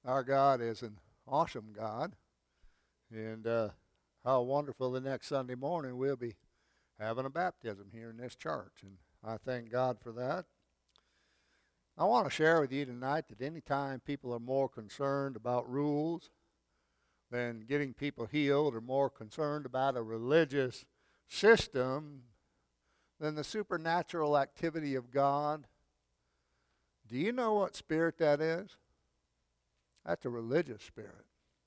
Our God is an awesome God, and how wonderful the next Sunday morning we'll be having a baptism here in this church, and I thank God for that. I want to share with you tonight that anytime people are more concerned about rules than getting people healed, or more concerned about a religious system than the supernatural activity of God, do you know what spirit that is? That's a religious spirit.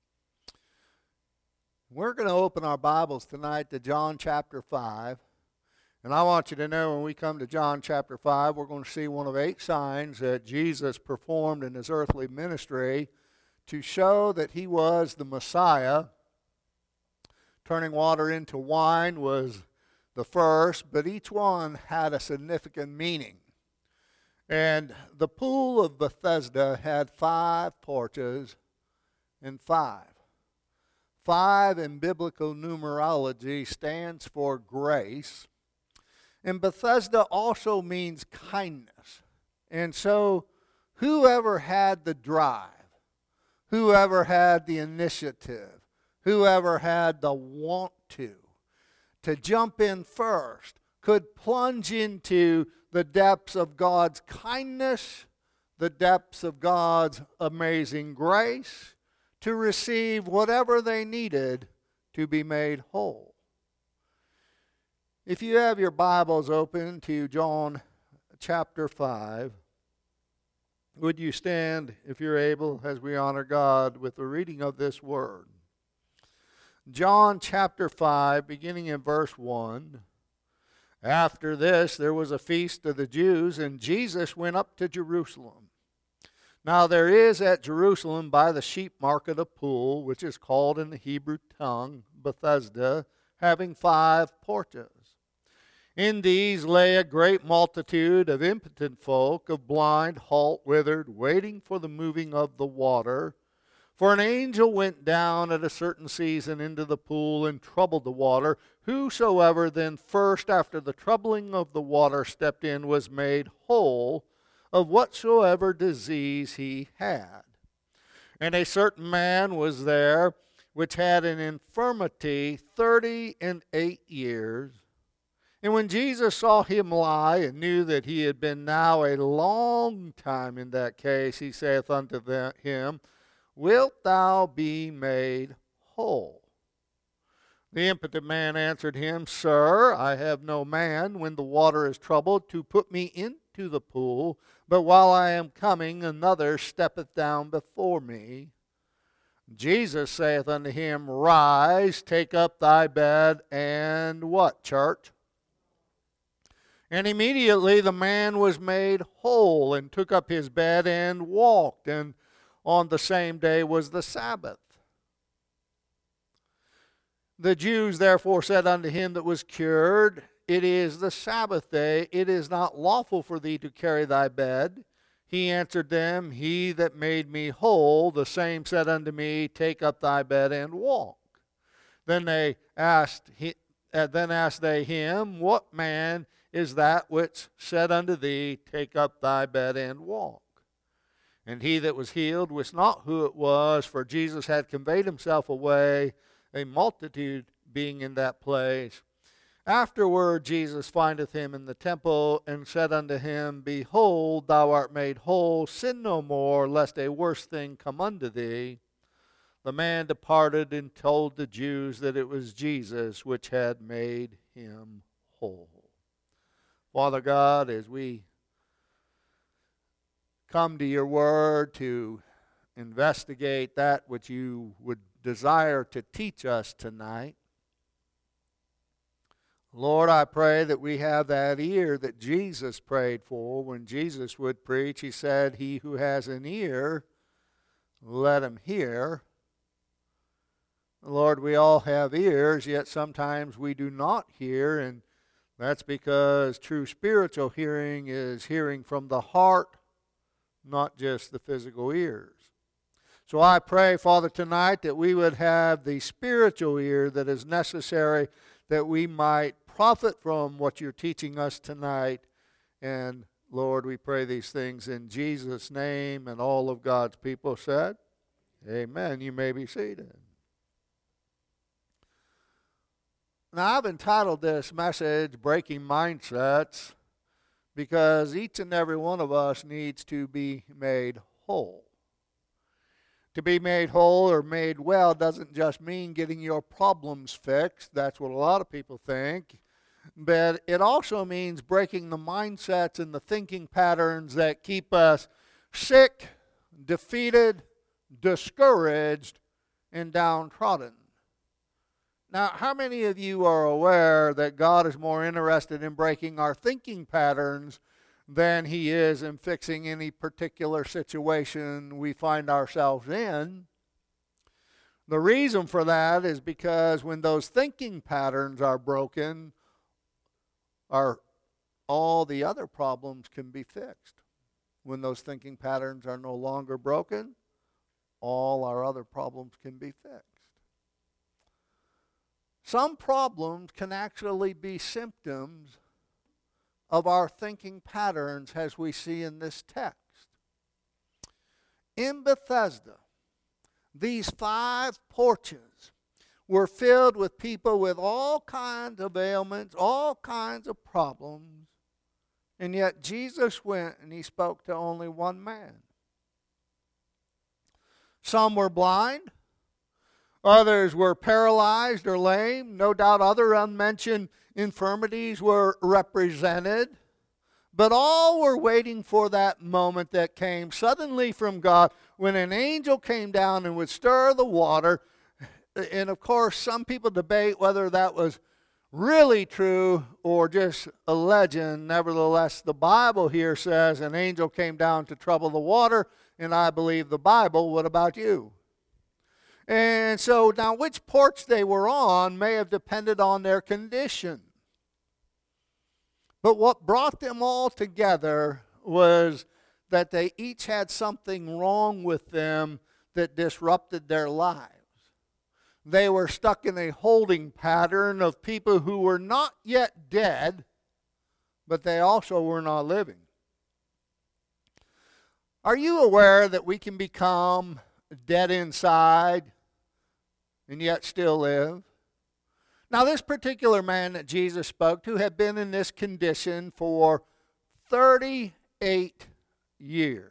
We're going to open our Bibles tonight to John chapter 5. And I want you to know when we come to John chapter 5, we're going to see one of 8 signs that Jesus performed in his earthly ministry to show that he was the Messiah. Turning water into wine was the first, but each one had a significant meaning. And the pool of Bethesda had 5 porches and 5. 5 in biblical numerology stands for grace. And Bethesda also means kindness. And so whoever had the drive, whoever had the initiative, whoever had the want to jump in first could plunge into the depths of God's kindness, the depths of God's amazing grace, to receive whatever they needed to be made whole. If you have your Bibles open to John chapter 5, would you stand, if you're able, as we honor God with the reading of this word? John chapter 5, beginning in verse 1. After this, there was a feast of the Jews, and Jesus went up to Jerusalem. Now there is at Jerusalem by the sheep market a pool, which is called in the Hebrew tongue Bethesda, having 5 porches. In these lay a great multitude of impotent folk, of blind, halt, withered, waiting for the moving of the water. For an angel went down at a certain season into the pool and troubled the water. Whosoever then first after the troubling of the water stepped in was made whole of whatsoever disease he had. And a certain man was there which had an infirmity 38 years. And when Jesus saw him lie, and knew that he had been now a long time in that case, he saith unto him, Wilt thou be made whole? The impotent man answered him, Sir, I have no man, when the water is troubled, to put me into the pool, but while I am coming, another steppeth down before me. Jesus saith unto him, Rise, take up thy bed, and what, church? And immediately the man was made whole, and took up his bed, and walked, and on the same day was the Sabbath. The Jews therefore said unto him that was cured, It is the Sabbath day, it is not lawful for thee to carry thy bed. He answered them, He that made me whole, the same said unto me, Take up thy bed and walk. Then asked they him, What man is that which said unto thee, Take up thy bed and walk? And he that was healed wist not who it was, for Jesus had conveyed himself away, a multitude being in that place. Afterward Jesus findeth him in the temple, and said unto him, Behold, thou art made whole, sin no more, lest a worse thing come unto thee. The man departed and told the Jews that it was Jesus which had made him whole. Father God, as we come to your word to investigate that which you would desire to teach us tonight, Lord, I pray that we have that ear that Jesus prayed for. When Jesus would preach, he said, He who has an ear, let him hear. Lord, we all have ears, yet sometimes we do not hear, and that's because true spiritual hearing is hearing from the heart, not just the physical ears. So I pray, Father, tonight that we would have the spiritual ear that is necessary, that we might profit from what you're teaching us tonight. And Lord, we pray these things in Jesus' name, and all of God's people said, Amen. You may be seated. Now, I've entitled this message, Breaking Mindsets, because each and every one of us needs to be made whole. To be made whole or made well doesn't just mean getting your problems fixed. That's what a lot of people think. But it also means breaking the mindsets and the thinking patterns that keep us sick, defeated, discouraged, and downtrodden. Now, how many of you are aware that God is more interested in breaking our thinking patterns than He is in fixing any particular situation we find ourselves in? The reason for that is because when those thinking patterns are broken, all the other problems can be fixed. When those thinking patterns are no longer broken, all our other problems can be fixed. Some problems can actually be symptoms of our thinking patterns, as we see in this text. In Bethesda, these 5 porches were filled with people with all kinds of ailments, all kinds of problems, and yet Jesus went and He spoke to only one man. Some were blind, others were paralyzed or lame. No doubt other unmentioned infirmities were represented. But all were waiting for that moment that came suddenly from God when an angel came down and would stir the water. And of course, some people debate whether that was really true or just a legend. Nevertheless, the Bible here says an angel came down to trouble the water, and I believe the Bible. What about you? And so now which porch they were on may have depended on their condition. But what brought them all together was that they each had something wrong with them that disrupted their lives. They were stuck in a holding pattern of people who were not yet dead, but they also were not living. Are you aware that we can become dead inside and yet still live? Now, this particular man that Jesus spoke to had been in this condition for 38 years.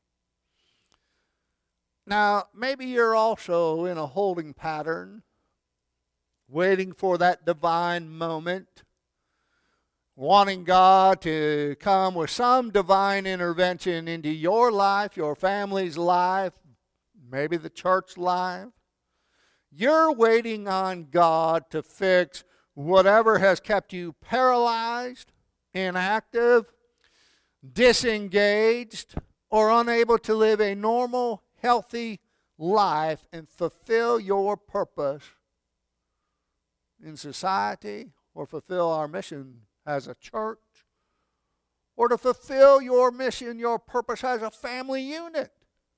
Now, maybe you're also in a holding pattern, waiting for that divine moment, wanting God to come with some divine intervention into your life, your family's life, maybe the church life. You're waiting on God to fix whatever has kept you paralyzed, inactive, disengaged, or unable to live a normal, healthy life and fulfill your purpose in society, or fulfill our mission as a church, or to fulfill your mission, your purpose as a family unit.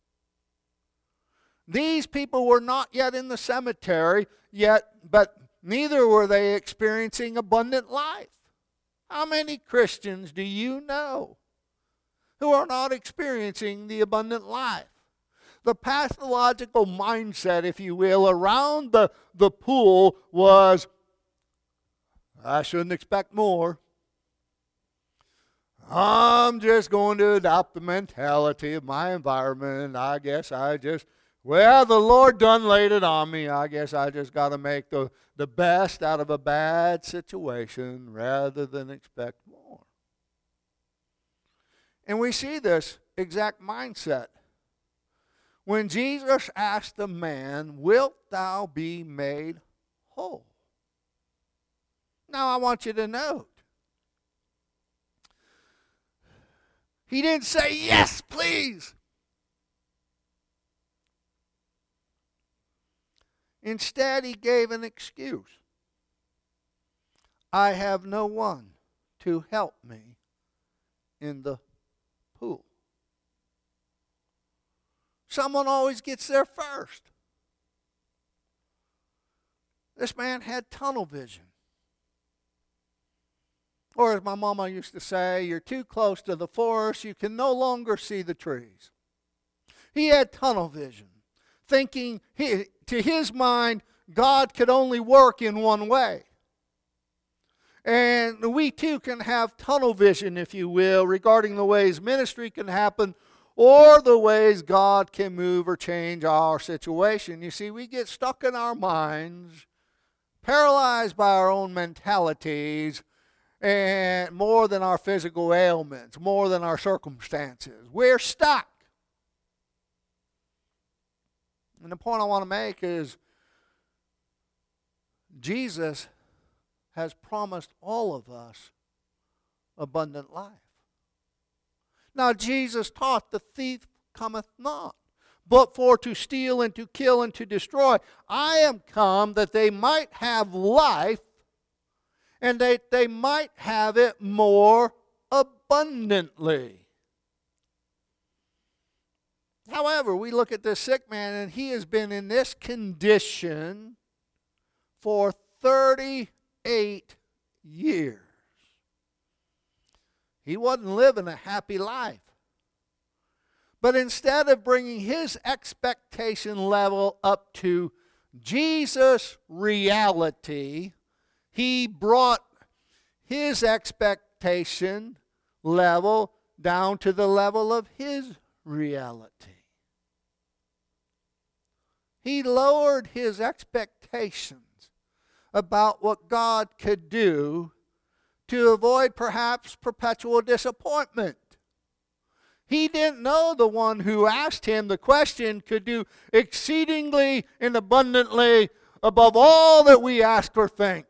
These people were not yet in the cemetery yet, but neither were they experiencing abundant life. How many Christians do you know who are not experiencing the abundant life? The pathological mindset, if you will, around the pool was, I shouldn't expect more. I'm just going to adopt the mentality of my environment. I guess well, the Lord done laid it on me. I guess I just got to make the best out of a bad situation rather than expect more. And we see this exact mindset when Jesus asked the man, "Wilt thou be made whole?" Now I want you to note, he didn't say, "Yes, please." Instead, he gave an excuse. I have no one to help me in the pool. Someone always gets there first. This man had tunnel vision. Or as my mama used to say, you're too close to the forest, you can no longer see the trees. He had tunnel vision. thinking, to his mind, God could only work in one way. And we too can have tunnel vision, if you will, regarding the ways ministry can happen or the ways God can move or change our situation. You see, we get stuck in our minds, paralyzed by our own mentalities, and more than our physical ailments, more than our circumstances. We're stuck. And the point I want to make is Jesus has promised all of us abundant life. Now, Jesus taught, the thief cometh not, but for to steal and to kill and to destroy. I am come that they might have life, and that they might have it more abundantly. However, we look at this sick man, and he has been in this condition for 38 years. He wasn't living a happy life. But instead of bringing his expectation level up to Jesus' reality, he brought his expectation level down to the level of his reality. He lowered his expectations about what God could do to avoid perhaps perpetual disappointment. He didn't know the one who asked him the question could do exceedingly and abundantly above all that we ask or think.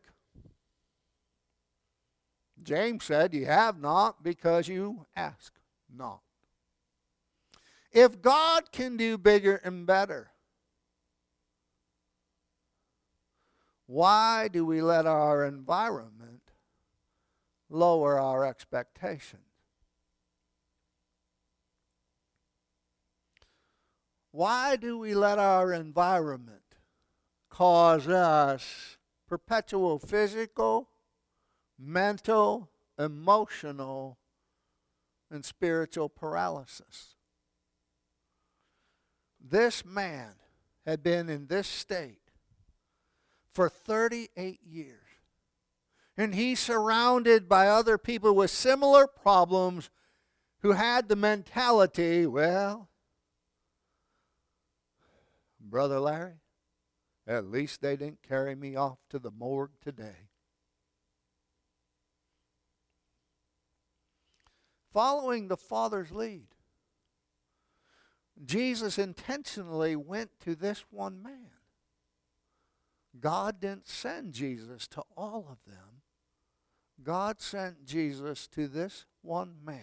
James said, "You have not because you ask not." If God can do bigger and better, why do we let our environment lower our expectations? Why do we let our environment cause us perpetual physical, mental, emotional, and spiritual paralysis? This man had been in this state for 38 years. And he's surrounded by other people with similar problems who had the mentality, well, Brother Larry, at least they didn't carry me off to the morgue today. Following the Father's lead, Jesus intentionally went to this one man. God didn't send Jesus to all of them. God sent Jesus to this one man.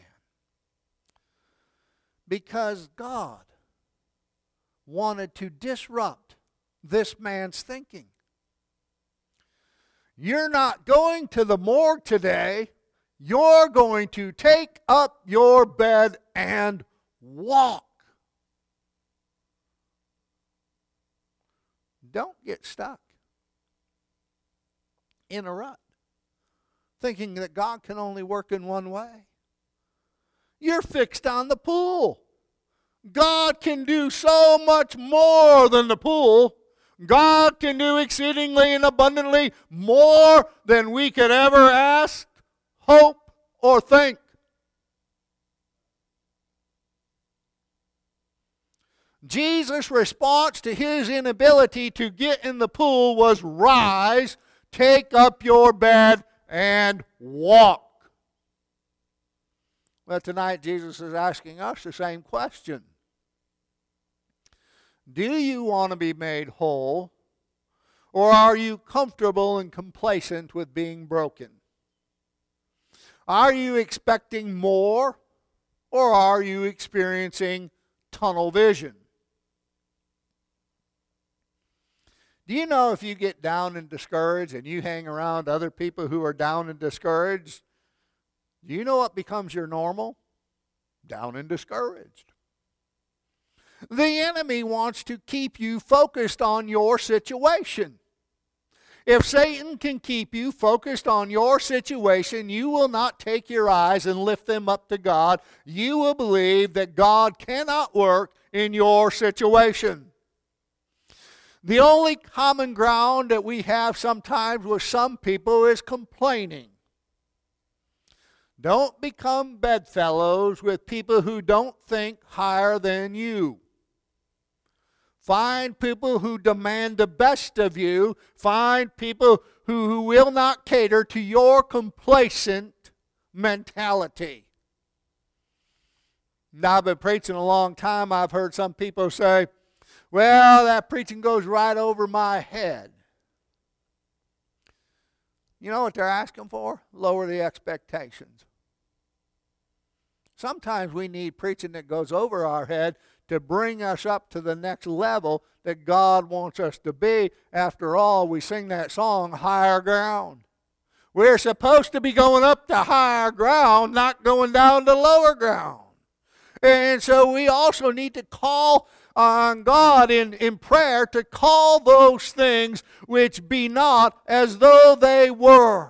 Because God wanted to disrupt this man's thinking. You're not going to the morgue today. You're going to take up your bed and walk. Don't get stuck in a rut, thinking that God can only work in one way. You're fixed on the pool. God can do so much more than the pool. God can do exceedingly and abundantly more than we could ever ask, hope, or think. Jesus' response to his inability to get in the pool was, "Rise, take up your bed, and walk." Well, tonight Jesus is asking us the same question. Do you want to be made whole, or are you comfortable and complacent with being broken? Are you expecting more, or are you experiencing tunnel vision? Do you know if you get down and discouraged and you hang around other people who are down and discouraged, do you know what becomes your normal? Down and discouraged. The enemy wants to keep you focused on your situation. If Satan can keep you focused on your situation, you will not take your eyes and lift them up to God. You will believe that God cannot work in your situation. The only common ground that we have sometimes with some people is complaining. Don't become bedfellows with people who don't think higher than you. Find people who demand the best of you. Find people who will not cater to your complacent mentality. Now, I've been preaching a long time. I've heard some people say, well, that preaching goes right over my head. You know what they're asking for? Lower the expectations. Sometimes we need preaching that goes over our head to bring us up to the next level that God wants us to be. After all, we sing that song, Higher Ground. We're supposed to be going up to higher ground, not going down to lower ground. And so we also need to call on God in prayer to call those things which be not as though they were.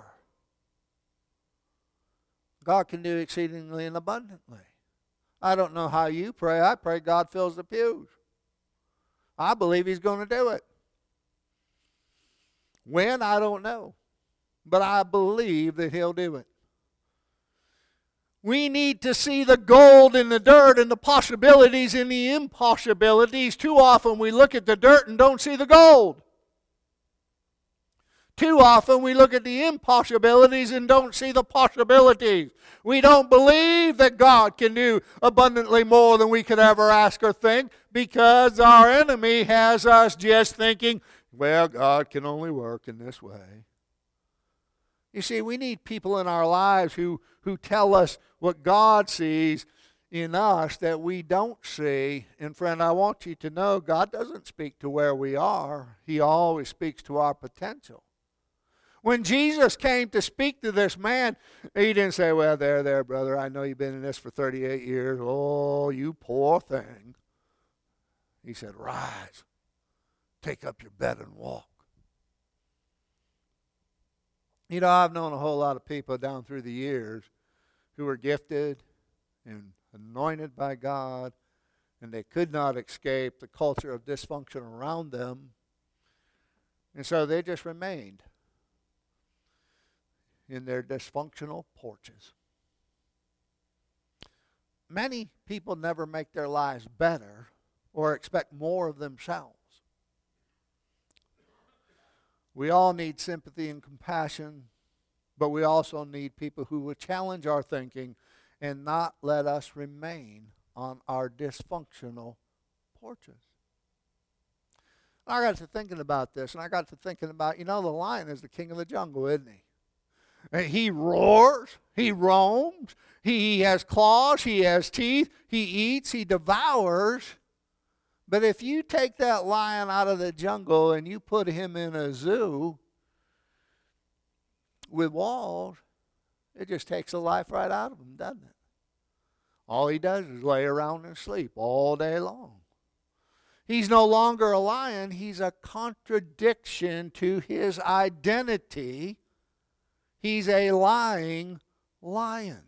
God can do exceedingly and abundantly. I don't know how you pray. I pray God fills the pews. I believe He's going to do it. When, I don't know. But I believe that He'll do it. We need to see the gold in the dirt and the possibilities in the impossibilities. Too often we look at the dirt and don't see the gold. Too often we look at the impossibilities and don't see the possibilities. We don't believe that God can do abundantly more than we could ever ask or think because our enemy has us just thinking, well, God can only work in this way. You see, we need people in our lives who tell us what God sees in us that we don't see. And friend, I want you to know God doesn't speak to where we are. He always speaks to our potential. When Jesus came to speak to this man, He didn't say, well, there, brother, I know you've been in this for 38 years. Oh, you poor thing. He said, rise, take up your bed and walk. You know, I've known a whole lot of people down through the years who were gifted and anointed by God, and they could not escape the culture of dysfunction around them. And so they just remained in their dysfunctional porches. Many people never make their lives better or expect more of themselves. We all need sympathy and compassion, but we also need people who will challenge our thinking and not let us remain on our dysfunctional porches. I got to thinking about this, and I got to thinking about, the lion is the king of the jungle, isn't he? He roars, he roams, he has claws, he has teeth, he eats, he devours. But if you take that lion out of the jungle and you put him in a zoo with walls, it just takes the life right out of him, doesn't it? All he does is lay around and sleep all day long. He's no longer a lion. He's a contradiction to his identity. He's a lying lion.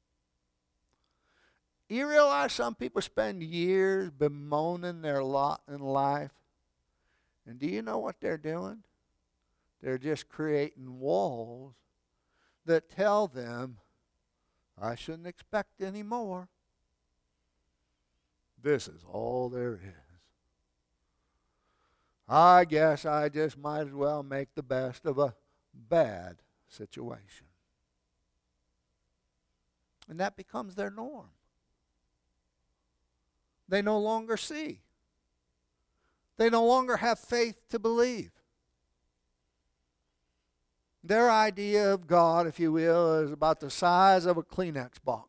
You realize some people spend years bemoaning their lot in life? And do you know what they're doing? They're just creating walls that tell them, I shouldn't expect any more. This is all there is. I guess I just might as well make the best of a bad situation. And that becomes their norm. They no longer see. They no longer have faith to believe. Their idea of God, if you will, is about the size of a Kleenex box.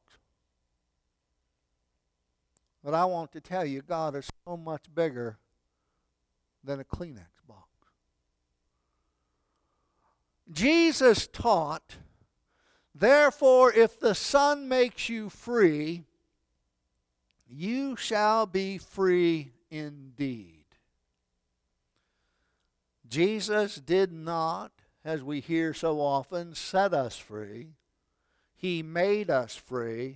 But I want to tell you, God is so much bigger than a Kleenex box. Jesus taught, therefore, if the Son makes you free, you shall be free indeed. Jesus did not, as we hear so often, set us free. He made us free.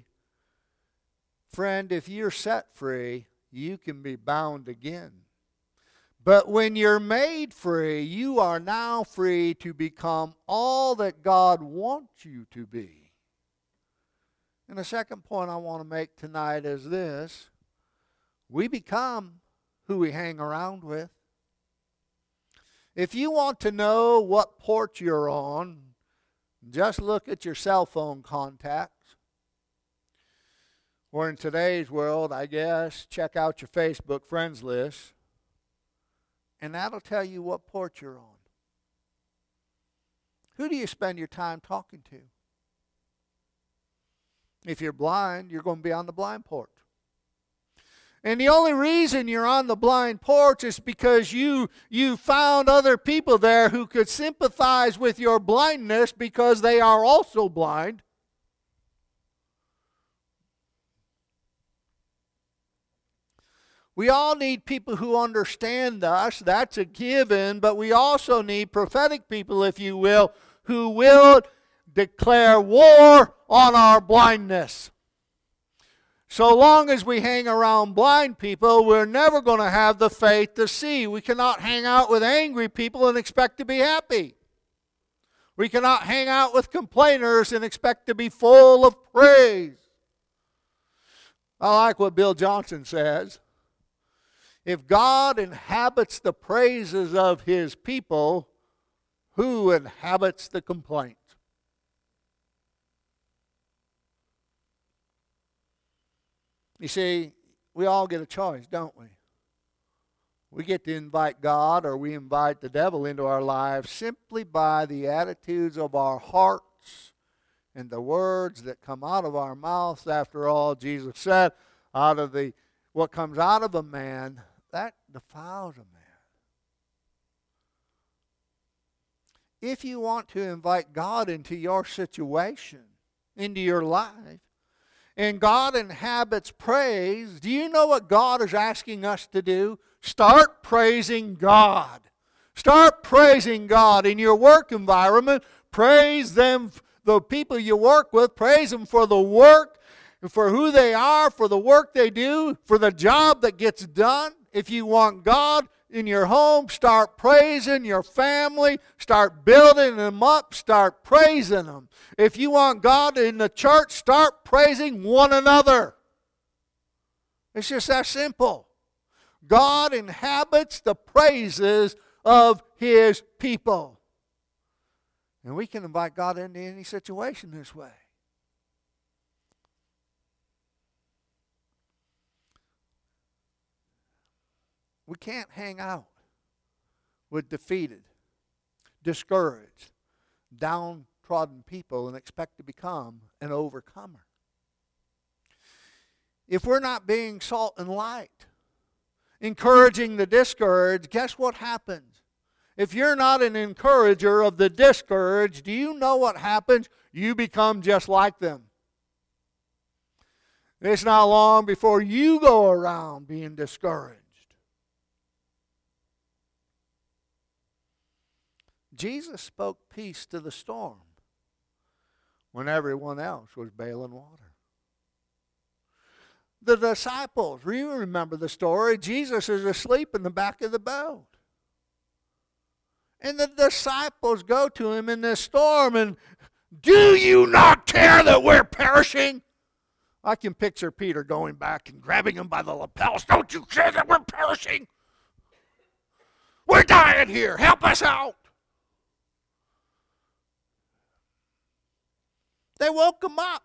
Friend, if you're set free, you can be bound again. But when you're made free, you are now free to become all that God wants you to be. And the second point I want to make tonight is this: we become who we hang around with. If you want to know what port you're on, just look at your cell phone contacts. Or in today's world, I guess, check out your Facebook friends list. And that'll tell you what port you're on. Who do you spend your time talking to? If you're blind, you're going to be on the blind port. And the only reason you're on the blind porch is because you found other people there who could sympathize with your blindness because they are also blind. We all need people who understand us. That's a given. But we also need prophetic people, if you will, who will declare war on our blindness. So long as we hang around blind people, we're never going to have the faith to see. We cannot hang out with angry people and expect to be happy. We cannot hang out with complainers and expect to be full of praise. I like what Bill Johnson says. If God inhabits the praises of His people, who inhabits the complaints? You see, we all get a choice, don't we? We get to invite God or we invite the devil into our lives simply by the attitudes of our hearts and the words that come out of our mouths. After all, Jesus said, what comes out of a man, that defiles a man. If you want to invite God into your situation, into your life, and God inhabits praise, do you know what God is asking us to do? Start praising God. Start praising God in your work environment. Praise them, the people you work with. Praise them for the work, for who they are, for the work they do, for the job that gets done. If you want God in your home, start praising your family. Start building them up. Start praising them. If you want God in the church, start praising one another. It's just that simple. God inhabits the praises of His people. And we can invite God into any situation this way. We can't hang out with defeated, discouraged, downtrodden people and expect to become an overcomer. If we're not being salt and light, encouraging the discouraged, guess what happens? If you're not an encourager of the discouraged, do you know what happens? You become just like them. It's not long before you go around being discouraged. Jesus spoke peace to the storm when everyone else was bailing water. The disciples, you remember the story, Jesus is asleep in the back of the boat. And the disciples go to Him in this storm and, do you not care that we're perishing? I can picture Peter going back and grabbing him by the lapels. Don't you care that we're perishing? We're dying here. Help us out. They woke him up.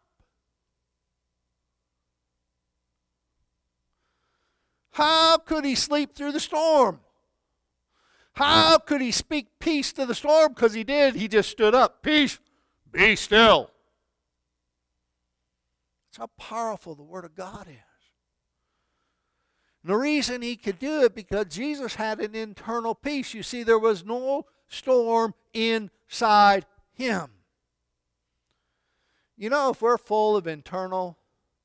How could he sleep through the storm? How could he speak peace to the storm? Because he did. He just stood up. Peace, be still. That's how powerful the Word of God is. And the reason he could do it, because Jesus had an internal peace. You see, there was no storm inside Him. You know, if we're full of internal,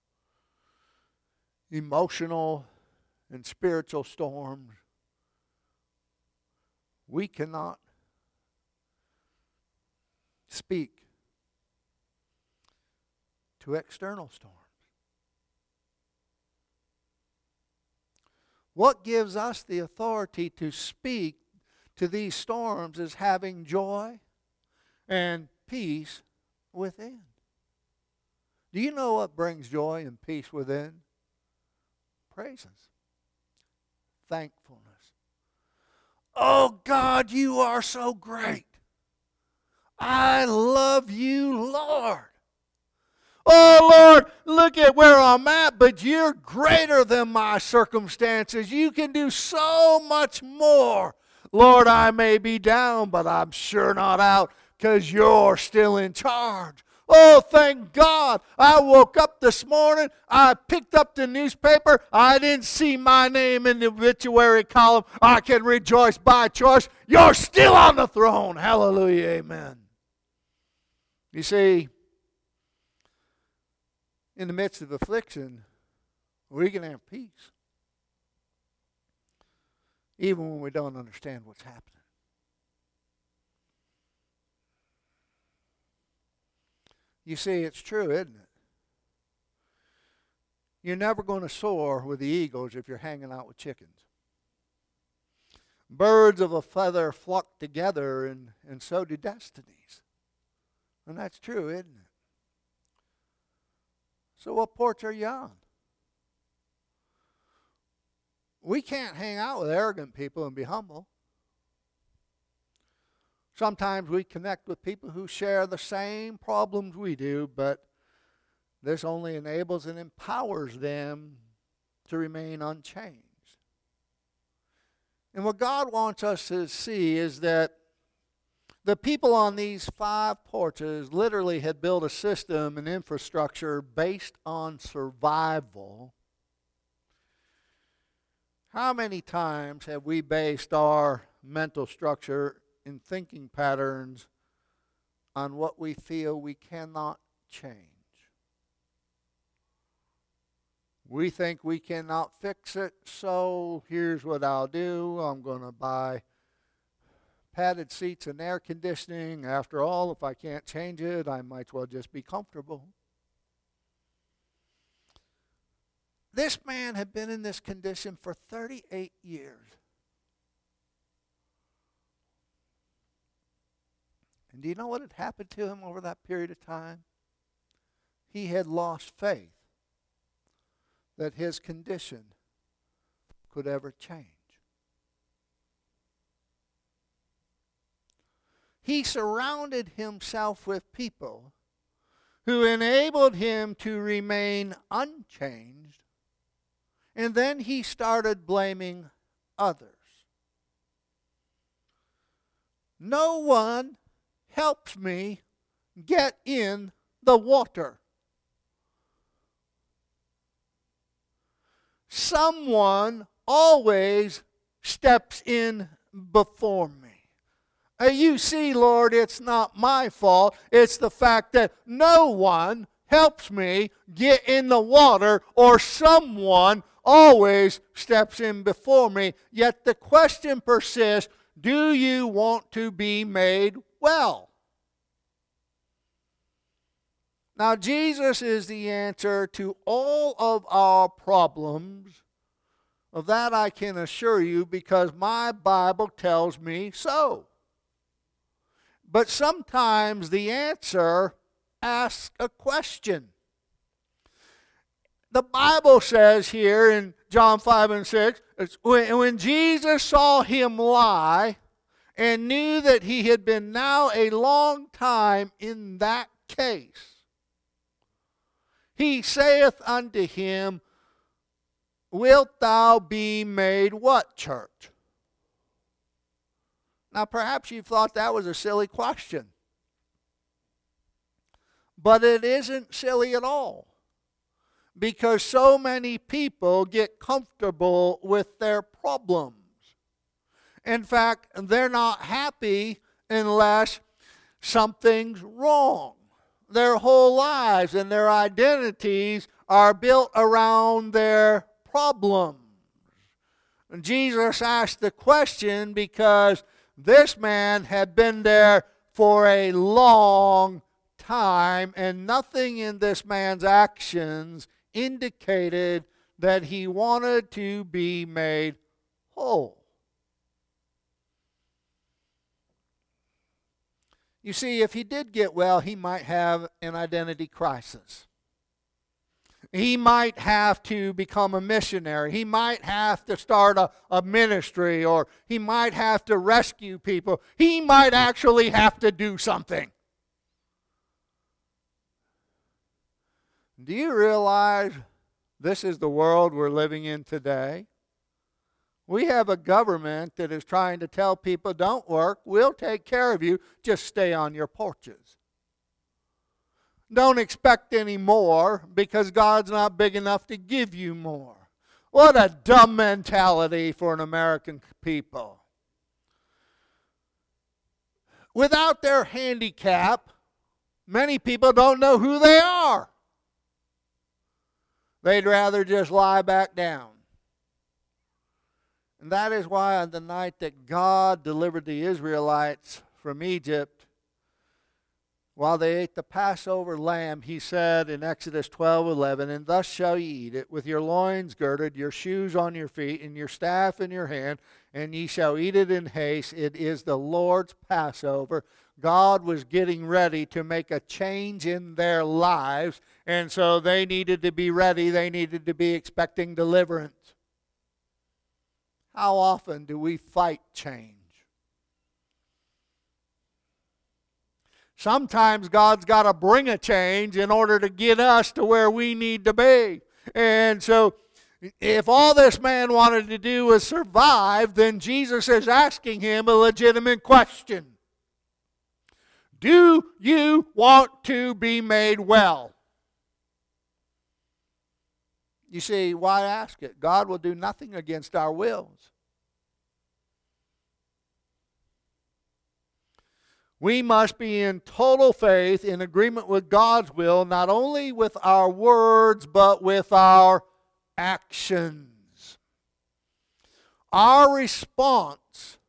emotional, and spiritual storms, we cannot speak to external storms. What gives us the authority to speak to these storms is having joy and peace within. Do you know what brings joy and peace within? Praises. Thankfulness. Oh God, you are so great. I love you, Lord. Oh Lord, look at where I'm at, but you're greater than my circumstances. You can do so much more. Lord, I may be down, but I'm sure not out because you're still in charge. Oh, thank God. I woke up this morning. I picked up the newspaper. I didn't see my name in the obituary column. I can rejoice by choice. You're still on the throne. Hallelujah. Amen. You see, in the midst of affliction, we can have peace. Even when we don't understand what's happening. You see, it's true, isn't it? You're never going to soar with the eagles if you're hanging out with chickens. Birds of a feather flock together, and so do destinies. And that's true, isn't it? So what porch are you on? We can't hang out with arrogant people and be humble. Sometimes we connect with people who share the same problems we do, but this only enables and empowers them to remain unchanged. And what God wants us to see is that the people on these 5 porches literally had built a system and infrastructure based on survival. How many times have we based our mental structure and thinking patterns on what we feel we cannot change? We think we cannot fix it, so here's what I'll do. I'm going to buy padded seats and air conditioning. After all, if I can't change it, I might as well just be comfortable. This man had been in this condition for 38 years. And do you know what had happened to him over that period of time? He had lost faith that his condition could ever change. He surrounded himself with people who enabled him to remain unchanged, and then he started blaming others. No one helps me get in the water. Someone always steps in before me. You see, Lord, it's not my fault. It's the fact that no one helps me get in the water, or someone always steps in before me. Yet the question persists, do you want to be made well? Now, Jesus is the answer to all of our problems. Of that I can assure you, because my Bible tells me so. But sometimes the answer asks a question. The Bible says here in John 5 and 6, when Jesus saw him lie and knew that he had been now a long time in that case, he saith unto him, wilt thou be made what, church? Now, perhaps you thought that was a silly question. But it isn't silly at all. Because so many people get comfortable with their problems. In fact, they're not happy unless something's wrong. Their whole lives and their identities are built around their problems. And Jesus asked the question because this man had been there for a long time, and nothing in this man's actions indicated that he wanted to be made whole. You see, if he did get well, he might have an identity crisis. He might have to become a missionary. He might have to start a ministry, or he might have to rescue people. He might actually have to do something. Do you realize this is the world we're living in today? We have a government that is trying to tell people, don't work, we'll take care of you, just stay on your porches. Don't expect any more because God's not big enough to give you more. What a dumb mentality for an American people. Without their handicap, many people don't know who they are. They'd rather just lie back down. And that is why on the night that God delivered the Israelites from Egypt, while they ate the Passover lamb, he said in Exodus 12:11, "And thus shall ye eat it, with your loins girded, your shoes on your feet, and your staff in your hand, and ye shall eat it in haste. It is the Lord's Passover." God was getting ready to make a change in their lives, and so they needed to be ready. They needed to be expecting deliverance. How often do we fight change? Sometimes God's got to bring a change in order to get us to where we need to be. And so if all this man wanted to do was survive, then Jesus is asking him a legitimate question. Do you want to be made well? You see, why ask it? God will do nothing against our wills. We must be in total faith, in agreement with God's will, not only with our words, but with our actions. Our response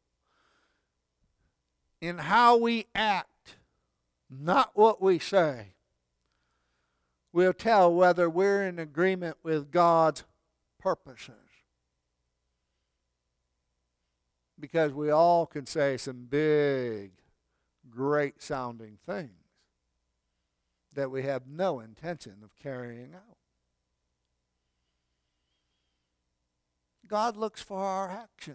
in how we act, not what we say, will tell whether we're in agreement with God's purposes. Because we all can say some big, great sounding things that we have no intention of carrying out. God looks for our actions.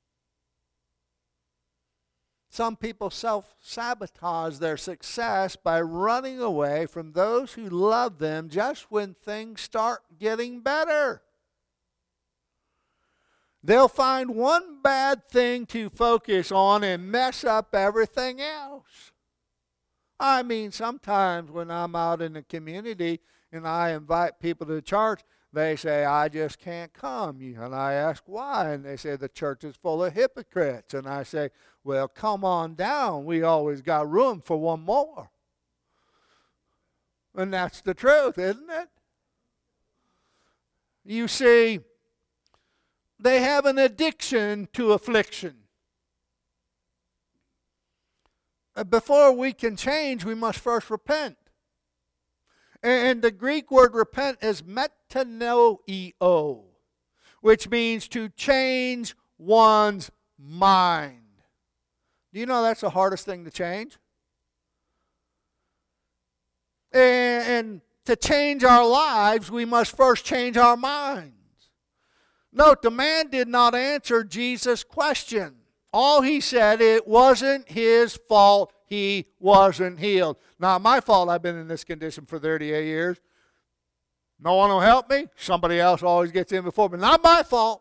Some people self-sabotage their success by running away from those who love them just when things start getting better. They'll find one bad thing to focus on and mess up everything else. I mean, sometimes when I'm out in the community and I invite people to church, they say, "I just can't come." And I ask why, and they say, "The church is full of hypocrites." And I say, "Well, come on down. We always got room for one more." And that's the truth, isn't it? You see, they have an addiction to affliction. Before we can change, we must first repent. And the Greek word repent is metanoeo, which means to change one's mind. Do you know that's the hardest thing to change? And to change our lives, we must first change our minds. Note, the man did not answer Jesus' question. All he said, it wasn't his fault he wasn't healed. Not my fault I've been in this condition for 38 years. No one will help me. Somebody else always gets in before me. Not my fault.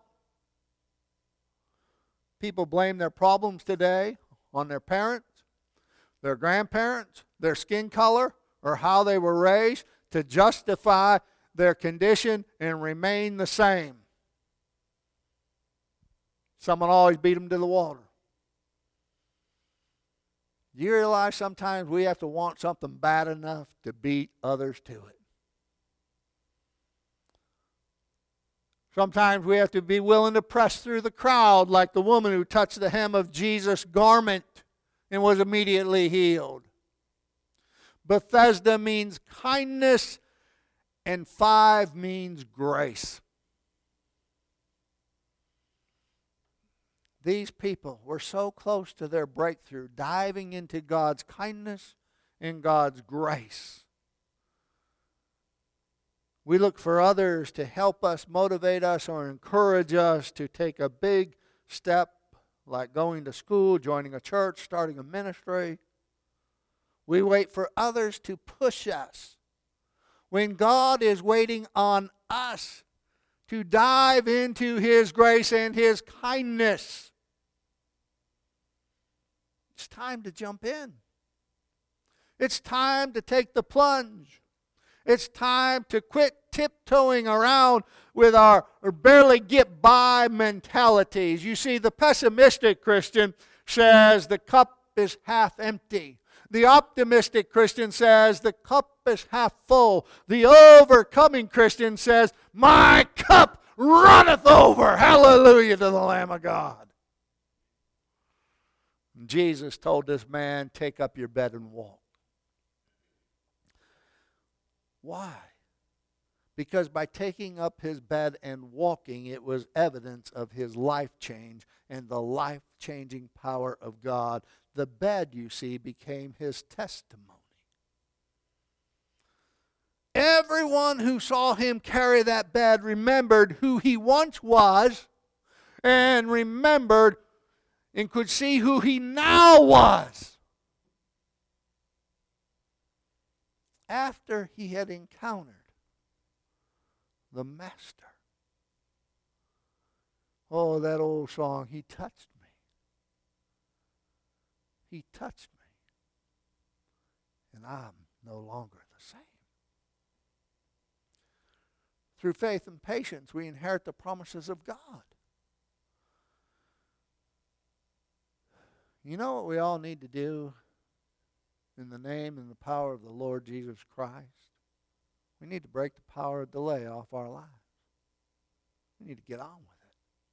People blame their problems today on their parents, their grandparents, their skin color, or how they were raised to justify their condition and remain the same. Someone always beat them to the water. Do you realize sometimes we have to want something bad enough to beat others to it? Sometimes we have to be willing to press through the crowd, like the woman who touched the hem of Jesus' garment and was immediately healed. Bethesda means kindness and 5 means grace. These people were so close to their breakthrough, diving into God's kindness and God's grace. We look for others to help us, motivate us, or encourage us to take a big step, like going to school, joining a church, starting a ministry. We wait for others to push us, when God is waiting on us to dive into His grace and His kindness. It's time to jump in. It's time to take the plunge. It's time to quit tiptoeing around with our barely get by mentalities. You see, the pessimistic Christian says the cup is half empty. The optimistic Christian says the cup is half full. The overcoming Christian says, my cup runneth over. Hallelujah to the Lamb of God. Jesus told this man, take up your bed and walk. Why? Because by taking up his bed and walking, it was evidence of his life change and the life-changing power of God. The bed, you see, became his testimony. Everyone who saw him carry that bed remembered who he once was and remembered and could see who he now was. After he had encountered the Master. Oh, that old song, He touched me. He touched me. And I'm no longer the same. Through faith and patience, we inherit the promises of God. You know what we all need to do in the name and the power of the Lord Jesus Christ? We need to break the power of delay off our lives. We need to get on with it.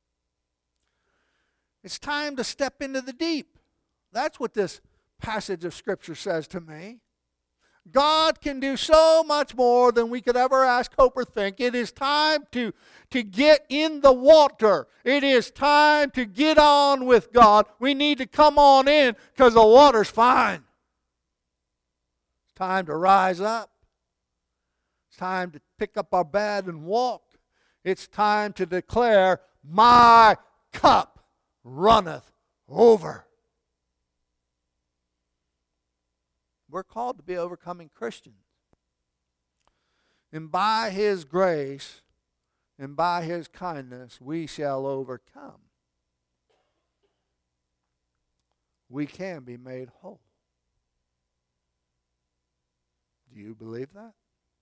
It's time to step into the deep. That's what this passage of Scripture says to me. God can do so much more than we could ever ask, hope, or think. It is time to get in the water. It is time to get on with God. We need to come on in because the water's fine. It's time to rise up. It's time to pick up our bed and walk. It's time to declare, my cup runneth over. We're called to be overcoming Christians. And by His grace and by His kindness, we shall overcome. We can be made whole. Do you believe that?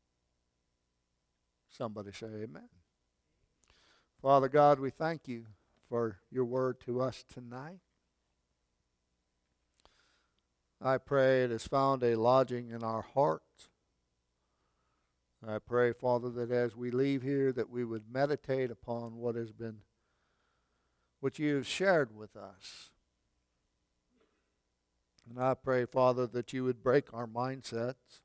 Somebody say amen. Father God, we thank you for your word to us tonight. I pray it has found a lodging in our hearts. I pray, Father, that as we leave here, that we would meditate upon what you have shared with us. And I pray, Father, that you would break our mindsets.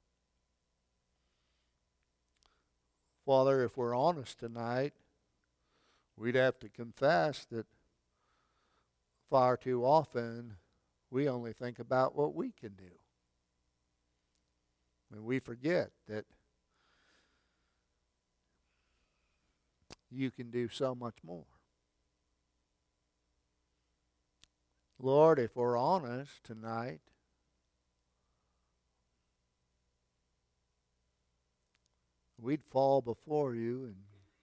Father, if we're honest tonight, we'd have to confess that far too often we only think about what we can do. And we forget that you can do so much more. Lord, if we're honest tonight, we'd fall before you and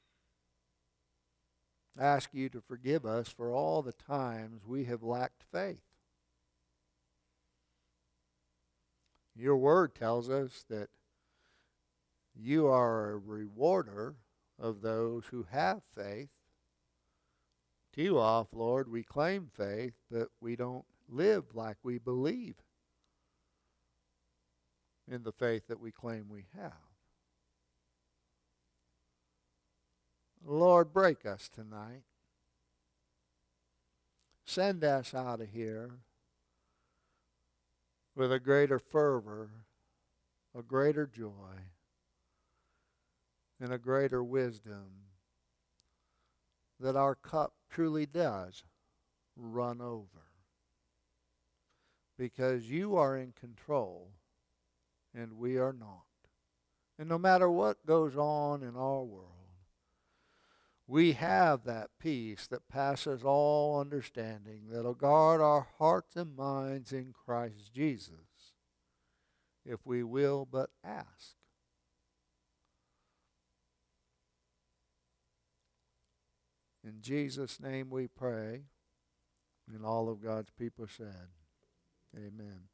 ask you to forgive us for all the times we have lacked faith. Your word tells us that you are a rewarder of those who have faith. Too often, Lord, we claim faith, but we don't live like we believe in the faith that we claim we have. Lord, break us tonight. Send us out of here with a greater fervor, a greater joy, and a greater wisdom, that our cup truly does run over. Because you are in control and we are not. And no matter what goes on in our world, we have that peace that passes all understanding, that'll guard our hearts and minds in Christ Jesus, if we will but ask. In Jesus' name we pray, and all of God's people said, amen.